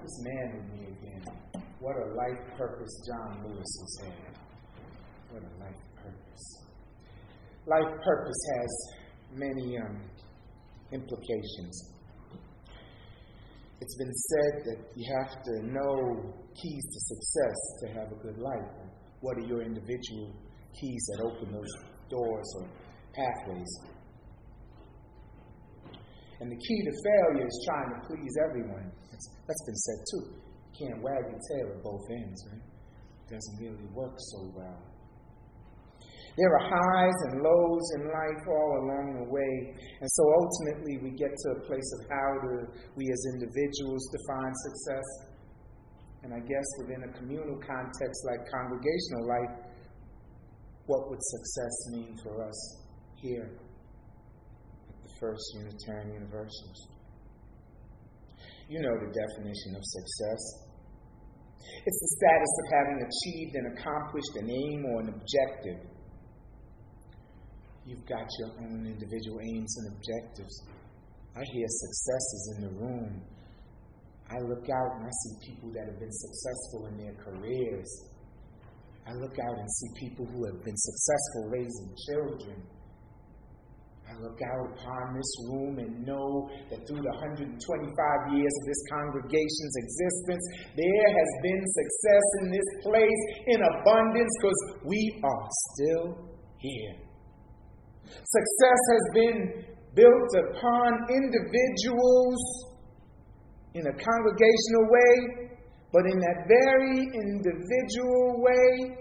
this man with me again. What a life purpose John Lewis has had. What a life purpose. Life purpose has many implications. It's been said that you have to know keys to success to have a good life. What are your individual keys that open those doors or pathways? And the key to failure is trying to please everyone. That's been said too. You can't wag your tail at both ends, right? It doesn't really work so well. There are highs and lows in life all along the way. And so ultimately we get to a place of how do we as individuals define success. And I guess within a communal context like congregational life, what would success mean for us here at the First Unitarian Universalist? You know the definition of success. It's the status of having achieved and accomplished an aim or an objective. You've got your own individual aims and objectives. I hear successes in the room. I look out and I see people that have been successful in their careers. I look out and see people who have been successful raising children. I look out upon this room and know that through the 125 years of this congregation's existence, there has been success in this place in abundance because we are still here. Success has been built upon individuals in a congregational way, but in that very individual way,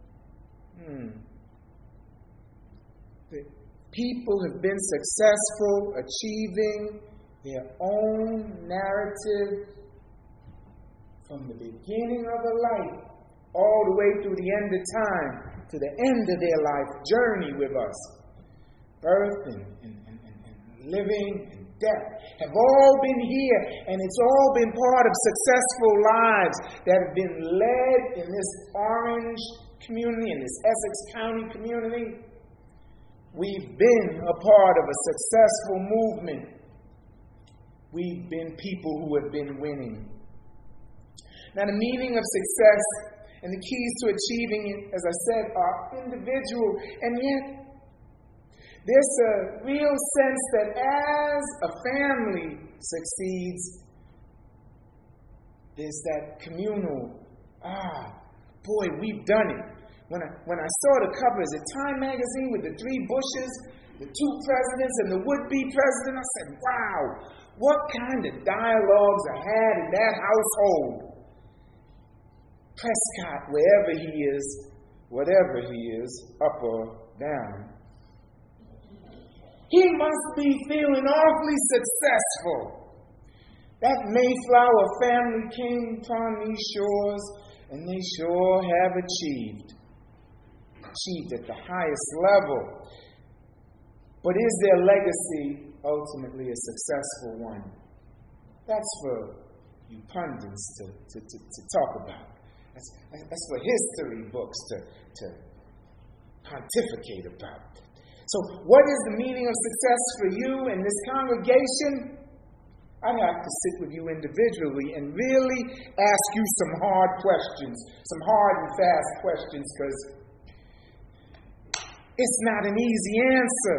the people have been successful achieving their own narrative from the beginning of a life all the way through the end of time to the end of their life journey with us. Birth and living and death have all been here, and it's all been part of successful lives that have been led in this Orange community, in this Essex County community. We've been a part of a successful movement. We've been people who have been winning. Now, the meaning of success and the keys to achieving it, as I said, are individual, and yet there's a real sense that as a family succeeds, there's that communal, boy, we've done it. When I saw the covers of Time magazine with the three Bushes, the two presidents and the would-be president, I said, wow, what kind of dialogues are had in that household? Prescott, wherever he is, whatever he is, up or down, he must be feeling awfully successful. That Mayflower family came upon these shores, and they sure have achieved at the highest level. But is their legacy ultimately a successful one? That's for you pundits to talk about. That's for history books to pontificate about. So what is the meaning of success for you in this congregation? I'd have to sit with you individually and really ask you some hard questions, some hard and fast questions, because it's not an easy answer.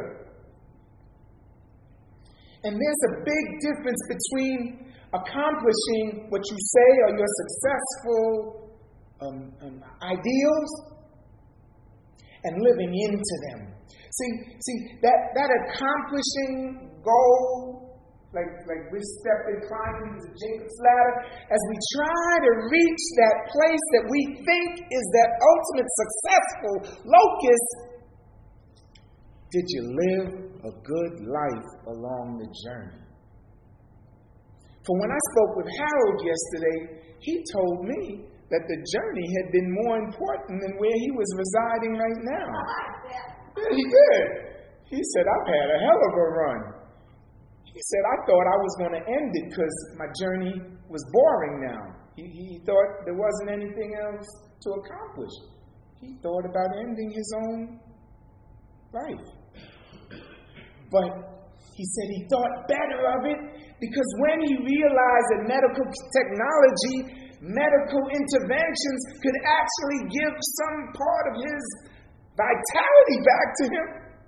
And there's a big difference between accomplishing what you say are your successful ideals and living into them. See that accomplishing goal, like we're climbing the Jacob's ladder, as we try to reach that place that we think is that ultimate successful locus, did you live a good life along the journey? For when I spoke with Harold yesterday, he told me that the journey had been more important than where he was residing right now. Yeah, he did. He said, I've had a hell of a run. He said, I thought I was going to end it because my journey was boring now. He thought there wasn't anything else to accomplish. He thought about ending his own life. But he said he thought better of it Because when he realized that medical technology, medical interventions could actually give some part of his vitality back to him,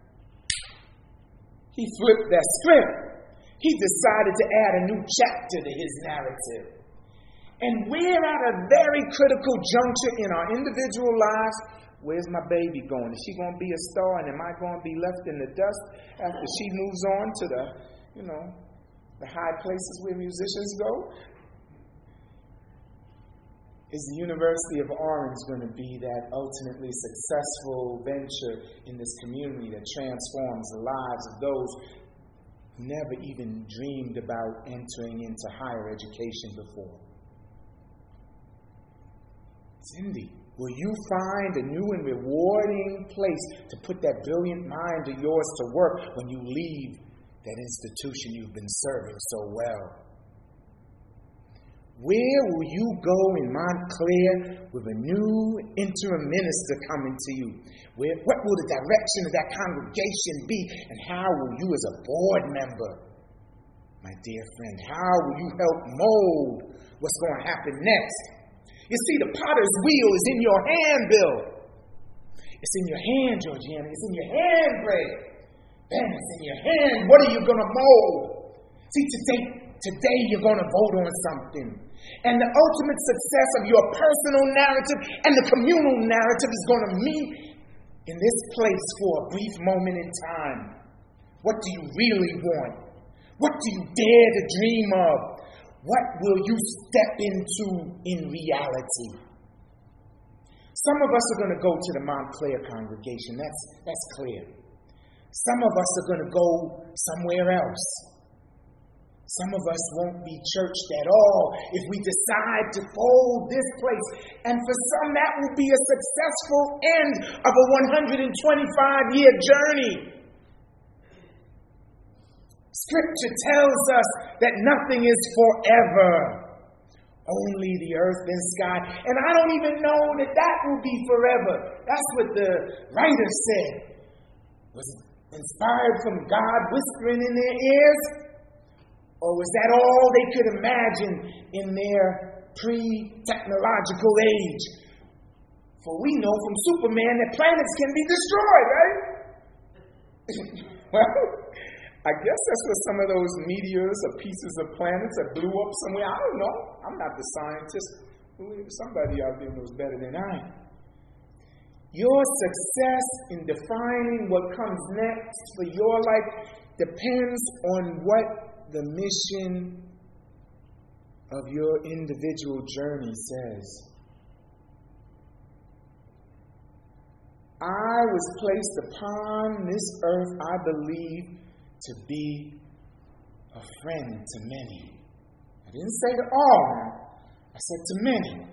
he flipped that script. He decided to add a new chapter to his narrative. And we're at a very critical juncture in our individual lives. Where's my baby going? Is she going to be a star, and am I going to be left in the dust after she moves on to the, the high places where musicians go? Is the University of Orange going to be that ultimately successful venture in this community that transforms the lives of those who never even dreamed about entering into higher education before? Cindy, will you find a new and rewarding place to put that brilliant mind of yours to work when you leave that institution you've been serving so well? Where will you go in Montclair with a new interim minister coming to you? What will the direction of that congregation be? And how will you as a board member, my dear friend, how will you help mold what's going to happen next? You see, the potter's wheel is in your hand, Bill. It's in your hand, Georgiana. It's in your hand, Greg. Ben, it's in your hand. What are you going to mold? See, today you're going to vote on something. And the ultimate success of your personal narrative and the communal narrative is going to meet in this place for a brief moment in time. What do you really want? What do you dare to dream of? What will you step into in reality? Some of us are going to go to the Montclair congregation. That's clear. Some of us are going to go somewhere else. Some of us won't be churched at all if we decide to fold this place. And for some, that will be a successful end of a 125-year journey. Scripture tells us that nothing is forever. Only the earth and sky. And I don't even know that will be forever. That's what the writer said. Was it inspired from God whispering in their ears? Or was that all they could imagine in their pre-technological age? For we know from Superman that planets can be destroyed, right? Well, I guess that's what some of those meteors or pieces of planets that blew up somewhere. I don't know. I'm not the scientist. Somebody out there knows better than I. Your success in defining what comes next for your life depends on what the mission of your individual journey says. I was placed upon this earth, I believe, to be a friend to many. I didn't say to all, I said to many.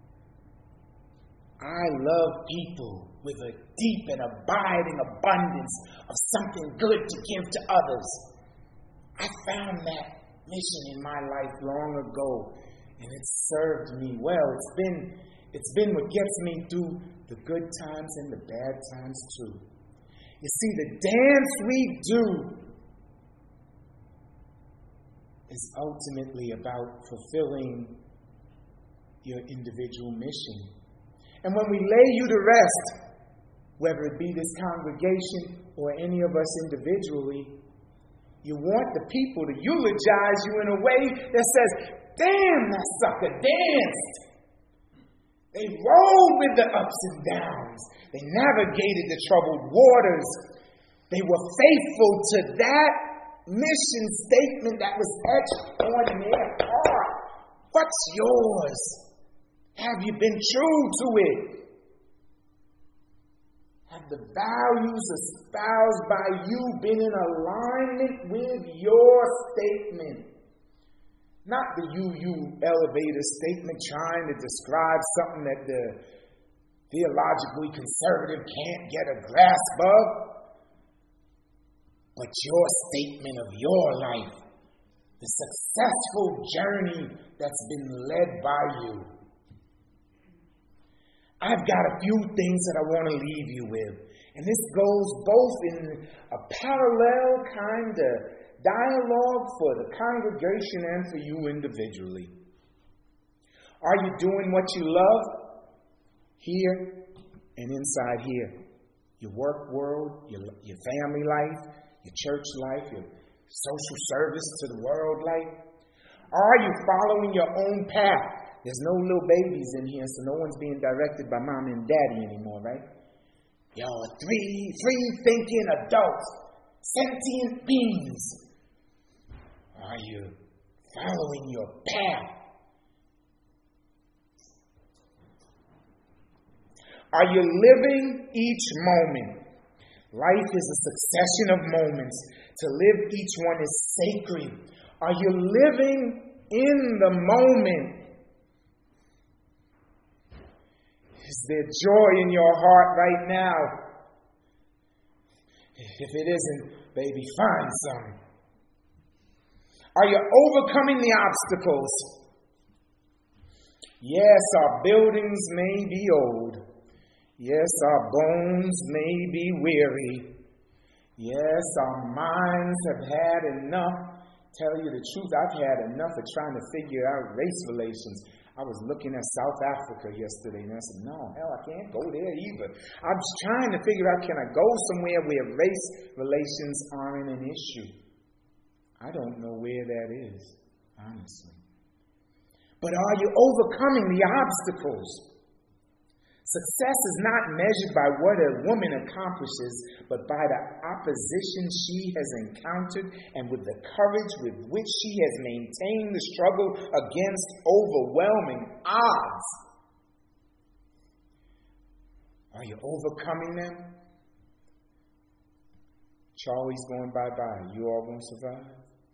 I love people with a deep and abiding abundance of something good to give to others. I found that mission in my life long ago, and it's served me well. It's been what gets me through the good times and the bad times too. You see, the dance we do is ultimately about fulfilling your individual mission. And when we lay you to rest, whether it be this congregation or any of us individually, you want the people to eulogize you in a way that says, damn, that sucker danced. They rolled with the ups and downs. They navigated the troubled waters. They were faithful to that mission statement that was etched on their heart. What's yours? Have you been true to it? Have the values espoused by you been in alignment with your statement? Not the you elevator statement trying to describe something that the theologically conservative can't get a grasp of, but your statement of your life, the successful journey that's been led by you. I've got a few things that I want to leave you with. And this goes both in a parallel kind of dialogue for the congregation and for you individually. Are you doing what you love here and inside here? Your work world, your family life, your church life, your social service to the world life? Are you following your own path? There's no little babies in here, so no one's being directed by mom and daddy anymore, right? Y'all are free-thinking adults, sentient beings. Are you following your path? Are you living each moment? Life is a succession of moments. To live each one is sacred. Are you living in the moment? Is there joy in your heart right now? If it isn't, baby, find some. Are you overcoming the obstacles? Yes, our buildings may be old. Yes, our bones may be weary. Yes, our minds have had enough. Tell you the truth, I've had enough of trying to figure out race relations. I was looking at South Africa yesterday, and I said, no, hell, I can't go there either. I'm just trying to figure out, can I go somewhere where race relations aren't an issue? I don't know where that is, honestly. But are you overcoming the obstacles? Success is not measured by what a woman accomplishes, but by the opposition she has encountered and with the courage with which she has maintained the struggle against overwhelming odds. Are you overcoming them? Charlie's going bye-bye. You all going to survive?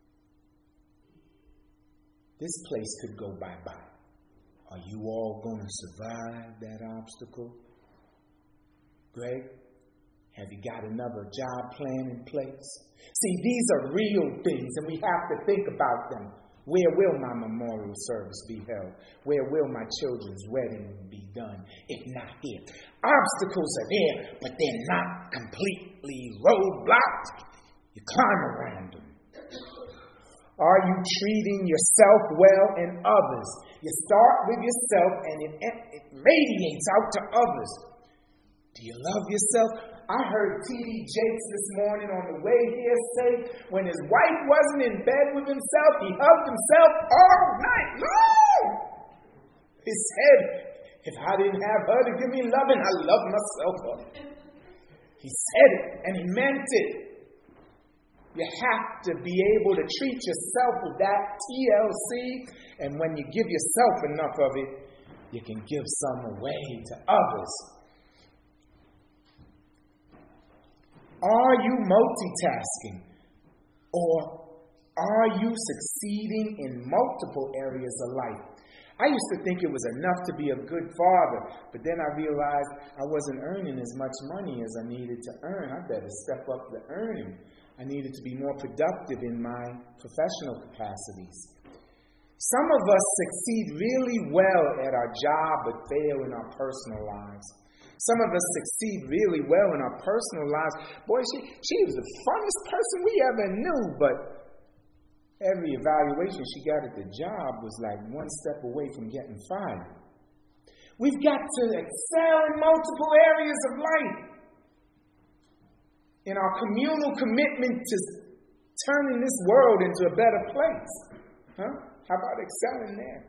This place could go bye-bye. Are you all going to survive that obstacle? Greg, have you got another job plan in place? See, these are real things, and we have to think about them. Where will my memorial service be held? Where will my children's wedding be done, if not here? Obstacles are there, but they're not completely roadblocked. You climb around them. Are you treating yourself well and others? You start with yourself and it radiates out to others. Do you love yourself? I heard T.D. Jakes this morning on the way here say when his wife wasn't in bed with himself, he hugged himself all night long. He said, if I didn't have her to give me loving, I love myself. He said it and he meant it. You have to be able to treat yourself with that TLC, and when you give yourself enough of it, you can give some away to others. Are you multitasking? Or are you succeeding in multiple areas of life? I used to think it was enough to be a good father, but then I realized I wasn't earning as much money as I needed to earn. I better step up the earning. I needed to be more productive in my professional capacities. Some of us succeed really well at our job but fail in our personal lives. Some of us succeed really well in our personal lives. Boy, she was the funnest person we ever knew, but every evaluation she got at the job was like one step away from getting fired. We've got to excel in multiple areas of life. In our communal commitment to turning this world into a better place. How about excelling there?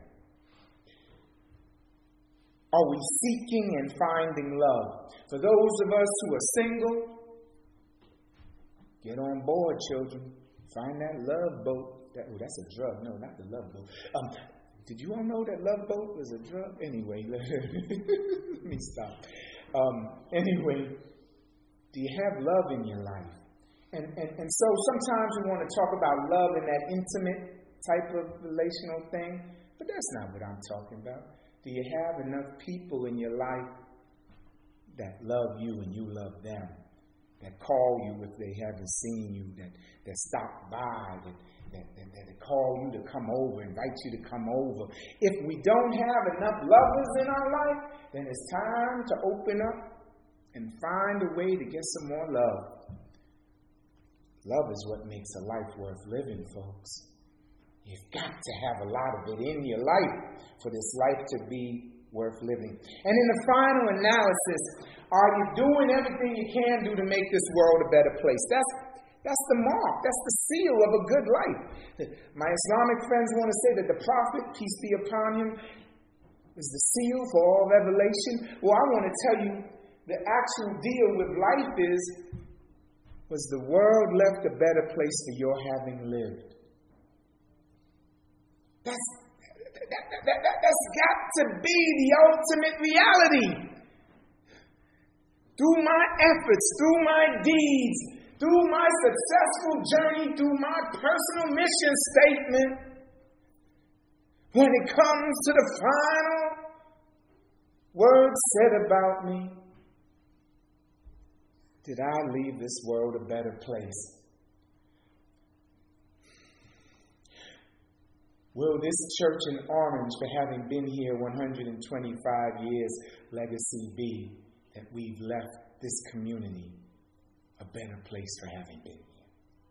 Are we seeking and finding love? For those of us who are single, get on board, children. Find that love boat. That's a drug. No, not the love boat. Did you all know that love boat was a drug? Anyway, let me stop. Anyway, do you have love in your life? And so sometimes we want to talk about love in that intimate type of relational thing, but that's not what I'm talking about. Do you have enough people in your life that love you and you love them, that call you if they haven't seen you, that stop by, that call you to come over, invite you to come over? If we don't have enough lovers in our life, then it's time to open up and find a way to get some more love. Love is what makes a life worth living, folks. You've got to have a lot of it in your life for this life to be worth living. And in the final analysis, are you doing everything you can do to make this world a better place? That's the mark. That's the seal of a good life. My Islamic friends want to say that the Prophet, peace be upon him, is the seal for all revelation. Well, I want to tell you the actual deal with life was the world left a better place for your having lived. That's got to be the ultimate reality. Through my efforts, through my deeds, through my successful journey, through my personal mission statement, when it comes to the final words said about me, did I leave this world a better place? Will this church in Orange, for having been here 125 years, legacy be that we've left this community a better place for having been here?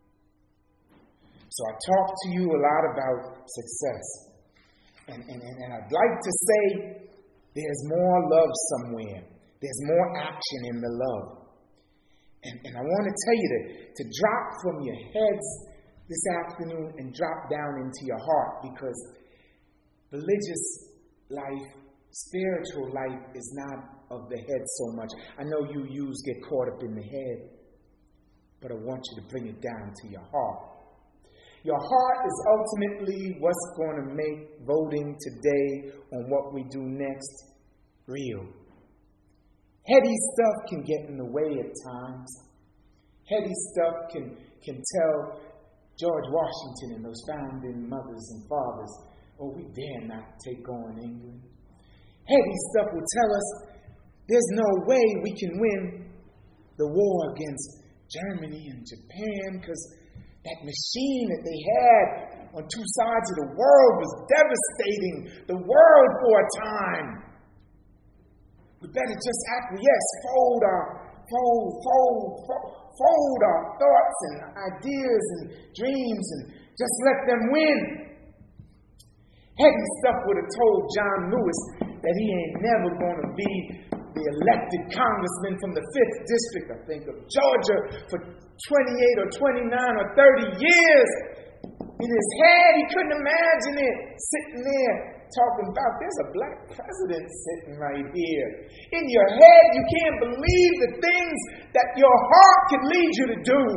So I talked to you a lot about success. And I'd like to say there's more love somewhere. There's more action in the love. And I want to tell you to drop from your heads this afternoon and drop down into your heart, because religious life, spiritual life is not of the head so much. I know you get caught up in the head, but I want you to bring it down to your heart. Your heart is ultimately what's going to make voting today on what we do next real. Heady stuff can get in the way at times. Heady stuff can tell George Washington and those founding mothers and fathers, oh, we dare not take on England. Heady stuff will tell us there's no way we can win the war against Germany and Japan, because that machine that they had on two sides of the world was devastating the world for a time. We better just acquiesce, fold our thoughts and ideas and dreams and just let them win. Heady stuff would have told John Lewis that he ain't never going to be the elected congressman from the 5th District, I think, of Georgia for 28 or 29 or 30 years. In his head, he couldn't imagine it, sitting there talking about there's a black president sitting right here. In your head, you can't believe the things that your heart can lead you to do.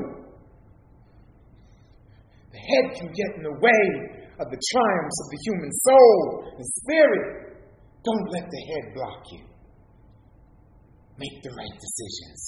The head can get in the way of the triumphs of the human soul and spirit. Don't let the head block you. Make the right decisions.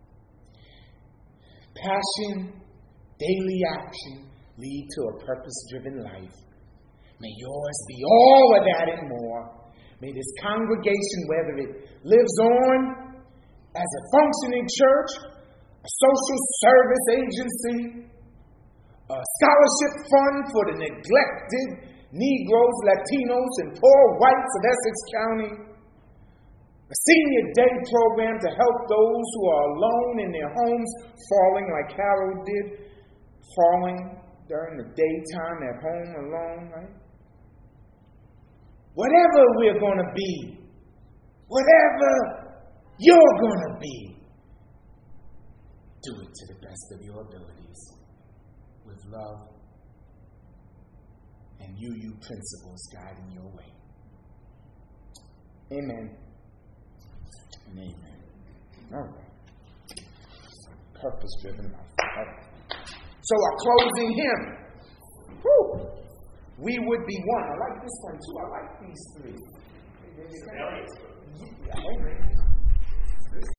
Passion, daily action lead to a purpose-driven life. May yours be all of that and more. May this congregation, whether it lives on as a functioning church, a social service agency, a scholarship fund for the neglected Negroes, Latinos, and poor whites of Essex County, a senior day program to help those who are alone in their homes, falling like Harold did, falling during the daytime at home alone, right? Whatever we're going to be, whatever you're going to be, do it to the best of your abilities, with love and UU principles guiding your way. Amen. And amen. All right. Purpose-driven life. All right. So our closing hymn. Woo! We would be one. I like this one too. I like these three. Yeah, amen.